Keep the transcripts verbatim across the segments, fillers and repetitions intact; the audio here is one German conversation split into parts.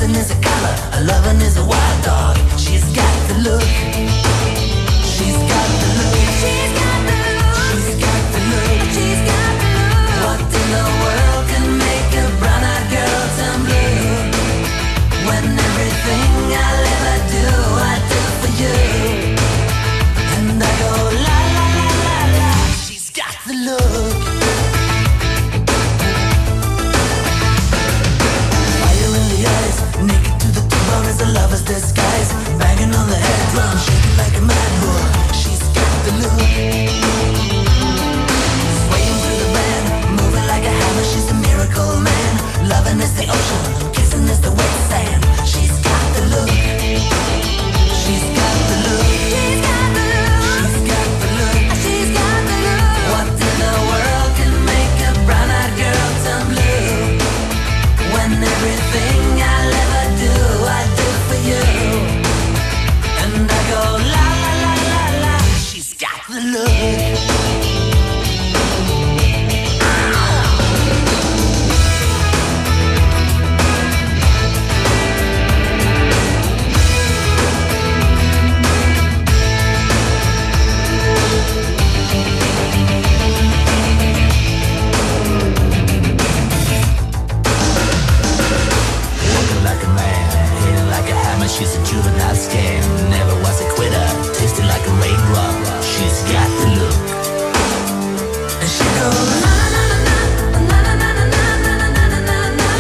Nothing is a color, a loving is a wild dog. She's got the look. She's got the look. She's got the look. She's got the look. She's got the look. What in the world can make a brown-eyed girl turn blue? When everything I'll ever do, I do for you. And I go la la la la la. She's got the look. Fire in the eyes, naked to the bone as a lover's disguise. Banging on the head drum, shaking like a mad bull. She's got the look. Swaying through the band, moving like a hammer. She's a miracle man. Loving is the ocean, kissing is the wet sand. She's got the look. She's got the look. She's got the look. She's got the look. She's got the look. What in the world can make a brown-eyed girl turn blue? When everything I'll ever do, I do for you. And I go la la la la la. She's got the look. She's a juvenile scam, never was a quitter, tasted like a raindrop. She's got the look. And she goes na na na na na na na na na na na na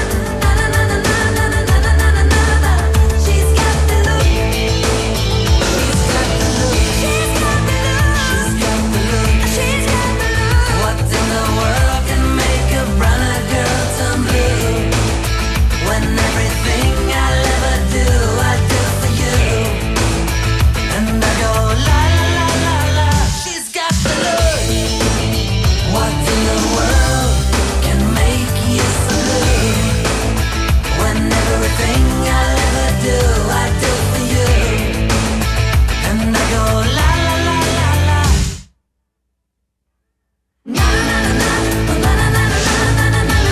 na. She's got the look. She's got the look. She's got the look. She's got the look. She's got the look. What in the world can make a brown-eyed girl turn blue? When everything I'll ever do, I do for you. And I go la la la la la. She's got the look. What in the world can make you so blue? When everything I'll ever do, I do for you. And I go la la la la la. Na na na na na na na na na na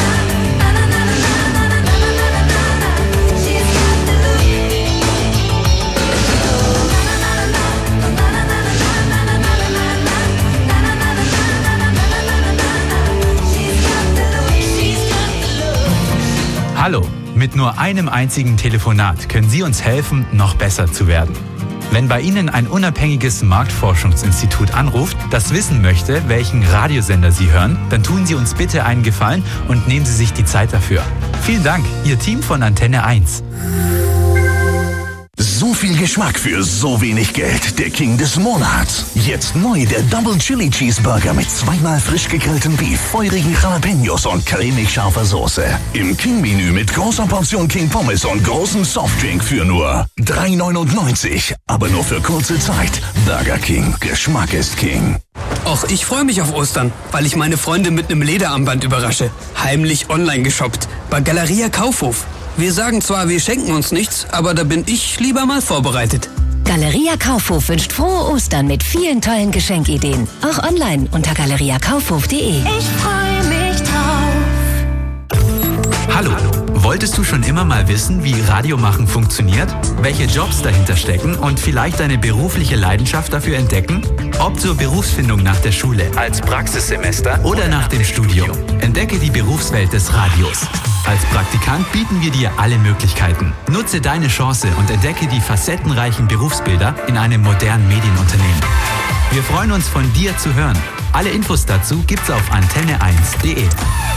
na. She's got the look. She goes na na na na na na na na na na na na. She's got the look. She's got the look. Hallo, mit nur einem einzigen Telefonat können Sie uns helfen, noch besser zu werden. Wenn bei Ihnen ein unabhängiges Marktforschungsinstitut anruft, das wissen möchte, welchen Radiosender Sie hören, dann tun Sie uns bitte einen Gefallen und nehmen Sie sich die Zeit dafür. Vielen Dank, Ihr Team von Antenne eins. So viel Geschmack für so wenig Geld. Der King des Monats. Jetzt neu der Double Chili Cheeseburger mit zweimal frisch gegrillten Beef, feurigen Jalapenos und cremig scharfer Soße. Im King-Menü mit großer Portion King Pommes und großem Softdrink für nur drei neunundneunzig. Aber nur für kurze Zeit. Burger King. Geschmack ist King. Och, ich freue mich auf Ostern, weil ich meine Freunde mit einem Lederarmband überrasche. Heimlich online geshoppt. Bei Galeria Kaufhof. Wir sagen zwar, wir schenken uns nichts, aber da bin ich lieber mal vorbereitet. Galeria Kaufhof wünscht frohe Ostern mit vielen tollen Geschenkideen. Auch online unter galeria kaufhof punkt de. Ich freu mich drauf. Hallo, wolltest du schon immer mal wissen, wie Radiomachen funktioniert? Welche Jobs dahinter stecken und vielleicht deine berufliche Leidenschaft dafür entdecken? Ob zur Berufsfindung nach der Schule, als Praxissemester oder nach dem Studium. Entdecke die Berufswelt des Radios. Als Praktikant bieten wir dir alle Möglichkeiten. Nutze deine Chance und entdecke die facettenreichen Berufsbilder in einem modernen Medienunternehmen. Wir freuen uns, von dir zu hören. Alle Infos dazu gibt's auf antenne eins punkt de.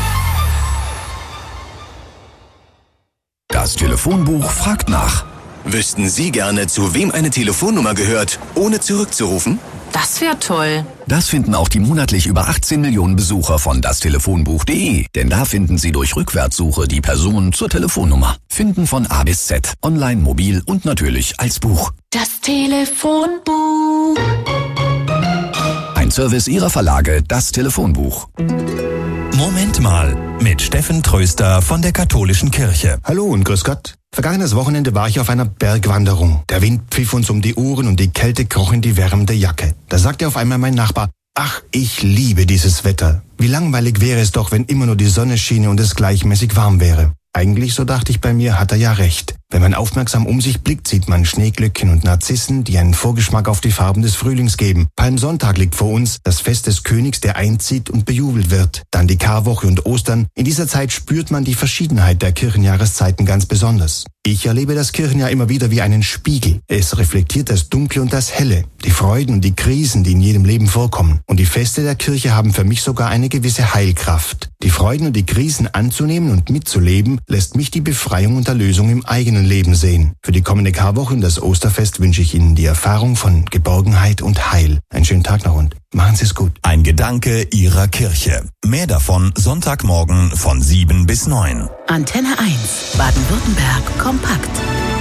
Das Telefonbuch fragt nach. Wüssten Sie gerne, zu wem eine Telefonnummer gehört, ohne zurückzurufen? Das wäre toll. Das finden auch die monatlich über achtzehn Millionen Besucher von das telefonbuch punkt de. Denn da finden Sie durch Rückwärtssuche die Person zur Telefonnummer. Finden von A bis Z. Online, mobil und natürlich als Buch. Das Telefonbuch. Ein Service Ihrer Verlage, das Telefonbuch. Moment mal, mit Steffen Tröster von der Katholischen Kirche. Hallo und grüß Gott. Vergangenes Wochenende war ich auf einer Bergwanderung. Der Wind pfiff uns um die Ohren und die Kälte kroch in die wärmende Jacke. Da sagte auf einmal mein Nachbar, ach, ich liebe dieses Wetter. Wie langweilig wäre es doch, wenn immer nur die Sonne schiene und es gleichmäßig warm wäre. Eigentlich, so dachte ich bei mir, hat er ja recht. Wenn man aufmerksam um sich blickt, sieht man Schneeglöckchen und Narzissen, die einen Vorgeschmack auf die Farben des Frühlings geben. Palmsonntag liegt vor uns, das Fest des Königs, der einzieht und bejubelt wird. Dann die Karwoche und Ostern. In dieser Zeit spürt man die Verschiedenheit der Kirchenjahreszeiten ganz besonders. Ich erlebe das Kirchenjahr immer wieder wie einen Spiegel. Es reflektiert das Dunkle und das Helle, die Freuden und die Krisen, die in jedem Leben vorkommen. Und die Feste der Kirche haben für mich sogar eine gewisse Heilkraft. Die Freuden und die Krisen anzunehmen und mitzuleben, lässt mich die Befreiung und Erlösung im eigenen Leben sehen. Für die kommende Karwoche und das Osterfest wünsche ich Ihnen die Erfahrung von Geborgenheit und Heil. Einen schönen Tag noch und machen Sie es gut. Ein Gedanke Ihrer Kirche. Mehr davon Sonntagmorgen von sieben bis neun. Antenne eins, Baden-Württemberg, kompakt.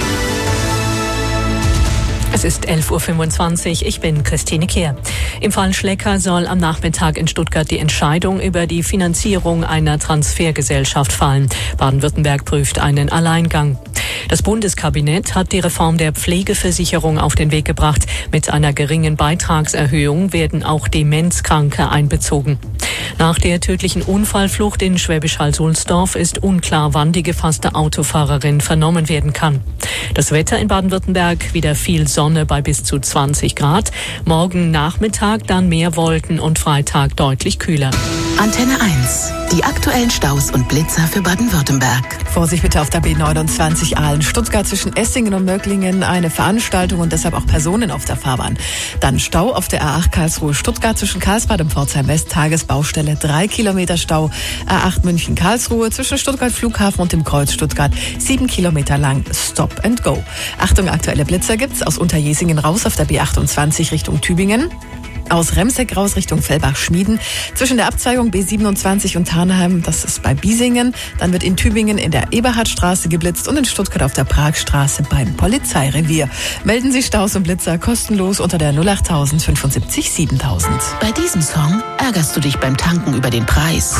Es ist elf Uhr fünfundzwanzig, ich bin Christine Kehr. Im Fall Schlecker soll am Nachmittag in Stuttgart die Entscheidung über die Finanzierung einer Transfergesellschaft fallen. Baden-Württemberg prüft einen Alleingang. Das Bundeskabinett hat die Reform der Pflegeversicherung auf den Weg gebracht. Mit einer geringen Beitragserhöhung werden auch Demenzkranke einbezogen. Nach der tödlichen Unfallflucht in Schwäbisch Hall-Sulzdorf ist unklar, wann die gefasste Autofahrerin vernommen werden kann. Das Wetter in Baden-Württemberg, wieder viel Sonne bei bis zu zwanzig Grad. Morgen Nachmittag dann mehr Wolken und Freitag deutlich kühler. Antenne eins, die aktuellen Staus und Blitzer für Baden-Württemberg. Vorsicht bitte auf der B neunundzwanzig Aalen-Stuttgart zwischen Essingen und Möcklingen. Eine Veranstaltung und deshalb auch Personen auf der Fahrbahn. Dann Stau auf der A acht Karlsruhe-Stuttgart zwischen Karlsbad und Pforzheim-West. Tagesbaustelle, drei Kilometer Stau. A acht München-Karlsruhe zwischen Stuttgart Flughafen und dem Kreuz Stuttgart. Sieben Kilometer lang. Stop and go. Achtung, aktuelle Blitzer gibt's aus Unterjesingen raus auf der B achtundzwanzig Richtung Tübingen. Aus Remseck raus Richtung Fellbach-Schmieden. Zwischen der Abzweigung B siebenundzwanzig und Tarnheim, das ist bei Biesingen. Dann wird in Tübingen in der Eberhardstraße geblitzt und in Stuttgart auf der Pragstraße beim Polizeirevier. Melden Sie Staus und Blitzer kostenlos unter der null acht tausend fünfundsiebzig siebentausend. Bei diesem Song ärgerst du dich beim Tanken über den Preis.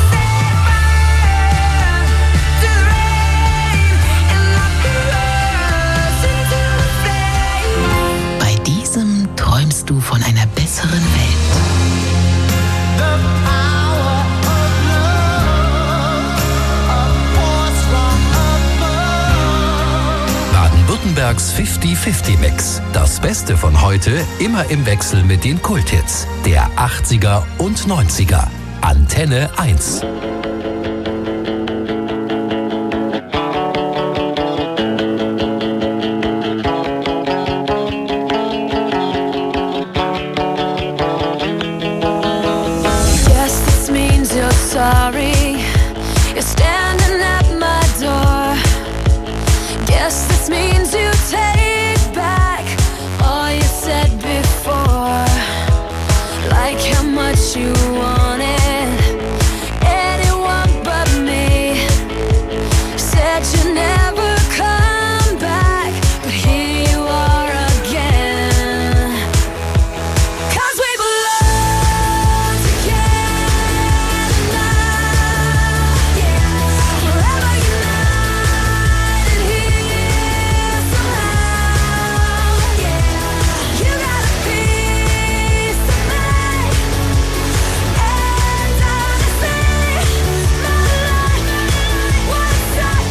Träumst du von einer besseren Welt? Baden-Württembergs fünfzig fünfzig Mix. Das Beste von heute immer im Wechsel mit den Kulthits der achtziger und neunziger. Antenne eins. Sorry, you're standing at my door. Guess this means you take back all you said before. Like how much you wanted anyone but me. Said you never come back, but here you are again. 'Cause we belong together now, yeah. Forever united here somehow, yeah. You got a piece of me, and honestly, my life was stuck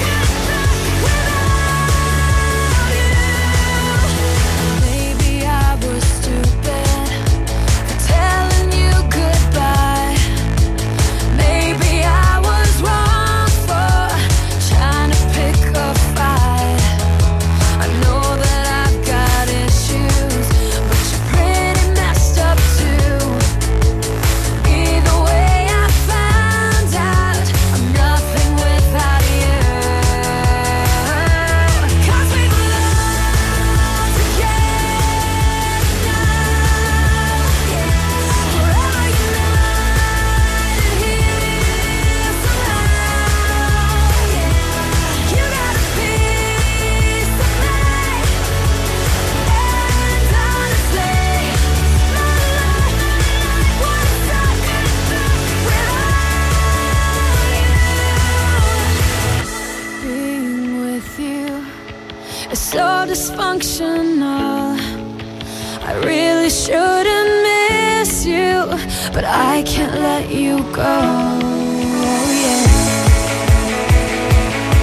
without you. Maybe I was stupid for telling you goodbye. Maybe I was wrong for trying to pick a fight. I know that I've got issues, but you're pretty messed up too. Either way, I found out I'm nothing without you. 'Cause we belong together now, yeah. Forever united here somehow, yeah. You got a piece of me, and honestly, my life was stuck without you. Being with you is so dysfunctional. I really shouldn't miss you, but I can't let you go, yeah.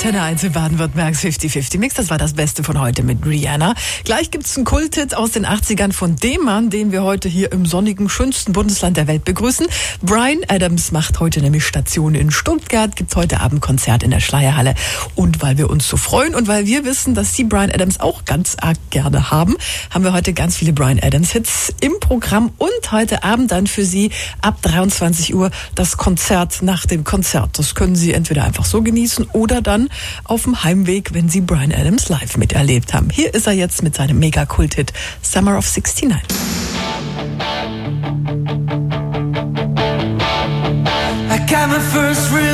Antenne eins in Baden-Württembergs fünfzig fünfzig Mix. Das war das Beste von heute mit Rihanna. Gleich gibt's einen Kulthit aus den achtzigern von dem Mann, den wir heute hier im sonnigen, schönsten Bundesland der Welt begrüßen. Bryan Adams macht heute nämlich Station in Stuttgart, gibt heute Abend Konzert in der Schleierhalle. Und weil wir uns so freuen und weil wir wissen, dass Sie Bryan Adams auch ganz arg gerne haben, haben wir heute ganz viele Bryan Adams Hits im Programm und heute Abend dann für Sie ab dreiundzwanzig Uhr das Konzert nach dem Konzert. Das können Sie entweder einfach so genießen oder dann auf dem Heimweg, wenn Sie Bryan Adams live miterlebt haben. Hier ist er jetzt mit seinem Mega-Kult-Hit Summer of sixty-nine. I got my first real